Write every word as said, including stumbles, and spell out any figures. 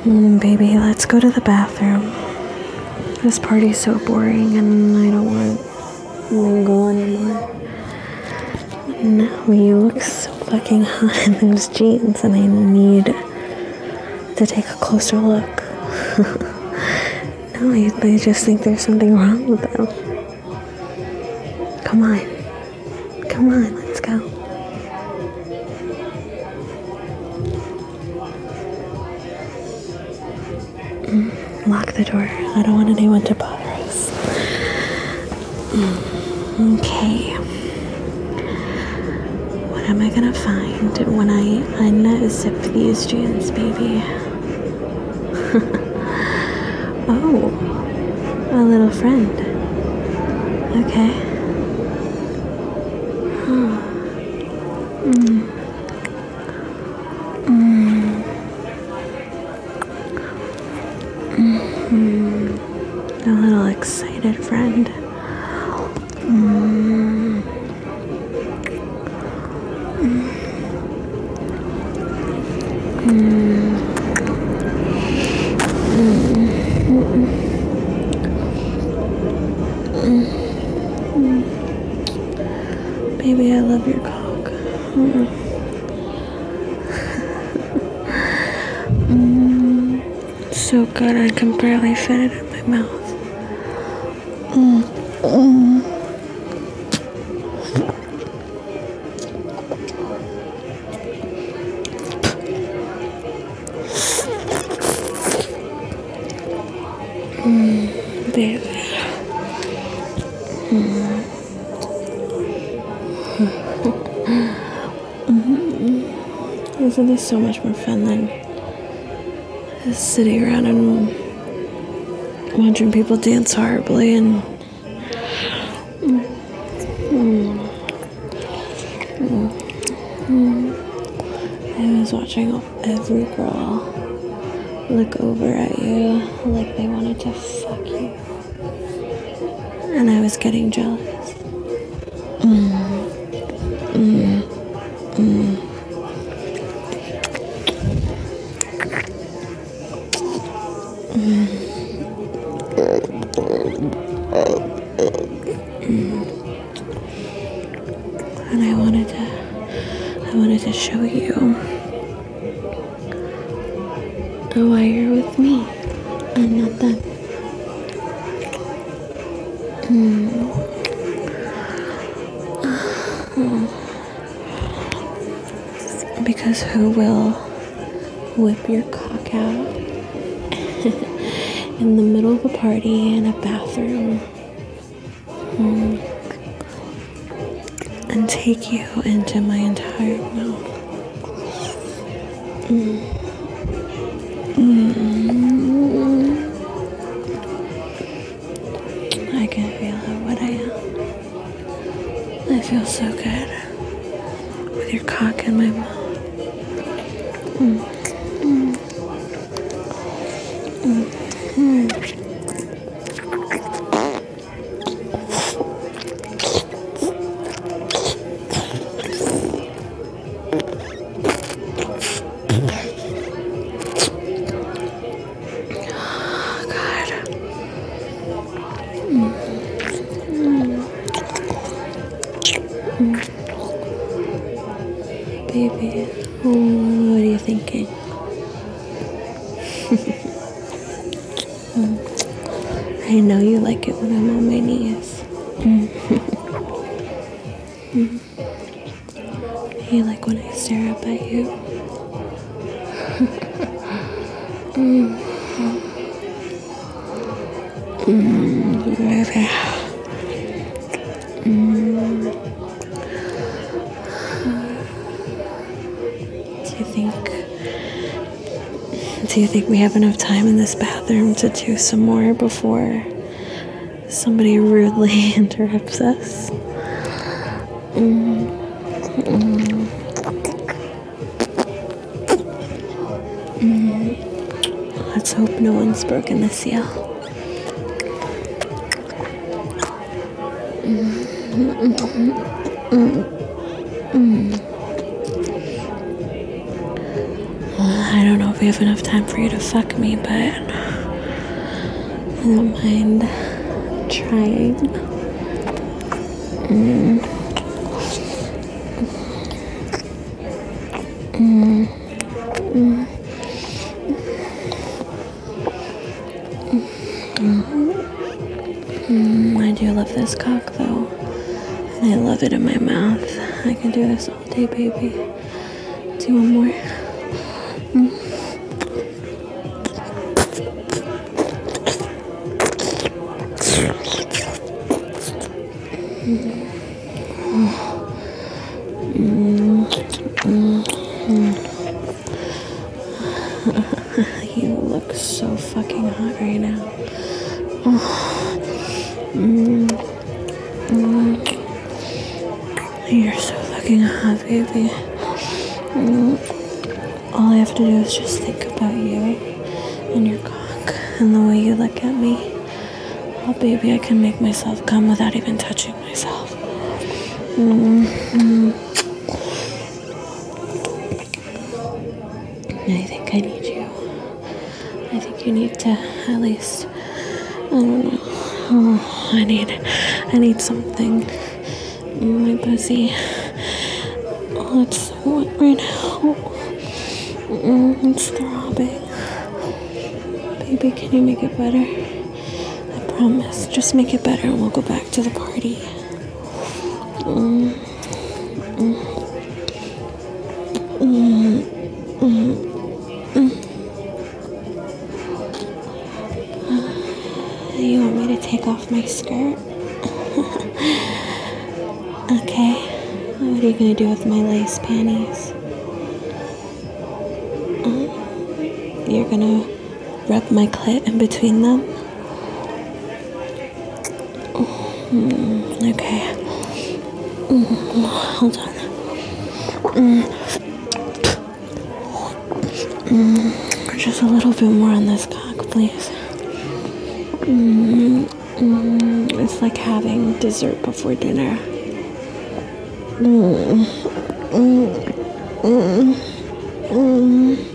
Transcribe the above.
Mm, baby, let's go to the bathroom. This party's so boring and I don't want to mingle anymore. No, you look so fucking hot in those jeans and I need to take a closer look. No, I, I just think there's something wrong with them. Come on. Come on, let's go. Mm, lock the door. I don't want anyone to bother us. Mm, okay. What am I gonna find when I unzip these jeans, baby? Oh, a little friend. Okay. Huh. Mm. Mm. Mm-hmm. A little excited friend. Mm. Mm. Mm. Mm. Baby, I love your cock. Mm. Mm. So good, I can barely fit it in my mouth. Mm. Mm. Mm. Baby. Mm. Mm-hmm. Isn't this so much more fun than just sitting around and watching people dance horribly and mm. Mm. Mm. I was watching every girl look over at you like they wanted to fuck you, and I was getting jealous. Mm. Mm. Mm. Mm. Mm. And I wanted to, I wanted to show you why you're with me and not them. Mm. Because who will whip your cock out in the middle of a party in a bathroom mm. and take you into my entire mouth? Mm. Mm. I can feel it, what I am. I feel so good with your cock in my mouth. Mm. Mm. Mm. Mm. Oh, God. Mm. Mm. Mm. Baby, oh, what are you thinking? Mm. I know you like it when I'm on my knees. Mm. Mm. You like when I stare up at you? Mm. Mm, baby. Mm. Do you think Do you think we have enough time in this bathroom to do some more before somebody rudely interrupts us? Mm. Mm. Mm. Let's hope no one's broken the seal. Mm. Mm. Mm. Mm. I don't know if we have enough time for you to fuck me, but I don't mind trying. Mm. Mm. Mm. Mm. I do love this cock, though. And I love it in my mouth. I can do this all day, baby. Do you want more? Mm. Mm. Mm. Mm. You look so fucking hot right now. Mm. Mm. You're so fucking hot, baby. Mm. All I have to do is just think about you and your cock and the way you look at me. Oh, baby, I can make myself come without even touching myself. Mm. Mm. I think I need you. I think you need to at least, I don't know. Oh, I need, I need something in my pussy. Oh, it's so wet right now. Mm, it's throbbing. Baby, can you make it better? I promise. Just make it better and we'll go back to the party. Mm. Mm. Mm. Mm. Mm. You want me to take off my skirt? Okay. What are you gonna do with my lace panties? Uh, you're gonna rub my clit in between them? Mm, okay. Mm, hold on. Mm. Mm, just a little bit more on this cock, please. Mm, mm, it's like having dessert before dinner. Mm, mm, mm, mm.